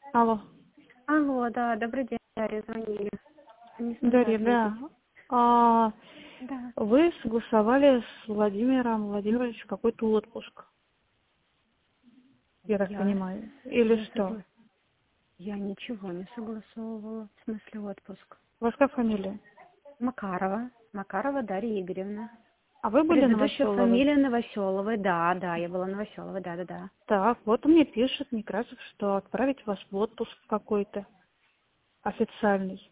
Алло, Алло, да, добрый день, Дарья, звонили. Не смогла Дарья, ответить. да. А, Да. Вы согласовали с Владимиром Владимировичем какой-то отпуск, я так Я, понимаю. Или я что? согла... Я ничего не согласовывала. В смысле отпуск. У вас как фамилия? Макарова. Макарова Дарья Игоревна. А вы были Предыдущая Новоселовой? фамилия Новоселовой. Да, да, я была Новоселовой, да. Так, вот он мне пишет, Некрасов, что отправить вас в отпуск какой-то официальный.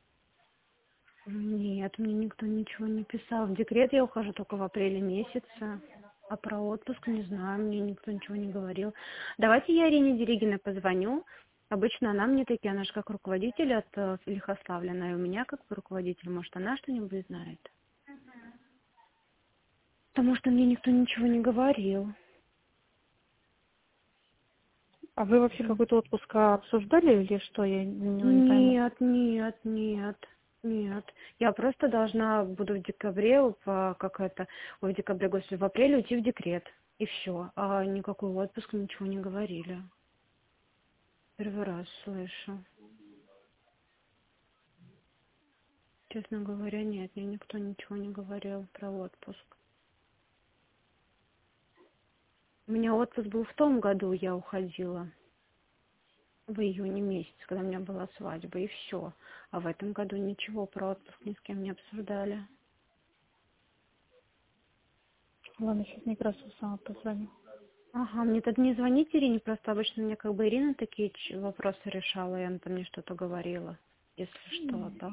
Нет, мне никто ничего не писал. В декрет я ухожу только в апреле месяце. А про отпуск не знаю, мне никто ничего не говорил. Давайте я Ирине Дерегиной позвоню. Обычно она мне такие, она же как руководитель от Лихославля, она и у меня как руководитель, может, она что-нибудь знает. Потому что мне никто ничего не говорил. А вы вообще какой-то отпуск обсуждали или что? Я не пойму. Нет. Я просто должна буду в декабре, в декабре, господи, в апреле уйти в декрет. И все. А никакой отпуск, ничего не говорили. Первый раз слышу. Честно говоря, нет, мне никто ничего не говорил про отпуск. У меня отпуск был в том году, я уходила. В июне месяце, когда у меня была свадьба, и все. А в этом году ничего про отпуск ни с кем не обсуждали. Ладно, сейчас Некрасов сама позвоню. Ага, мне тогда не звоните Ирине, просто обычно мне как бы Ирина такие вопросы решала, и она там мне что-то говорила, если что, так.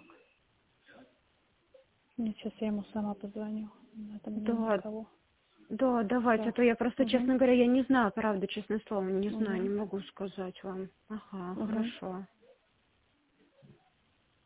Нет, сейчас я ему сама позвоню. Это мне Да, никого. да, давайте, а Так. то я просто, Угу. честно говоря, я не знаю, правда, честное слово, не знаю, Угу. не могу сказать вам. Ага, Угу. хорошо.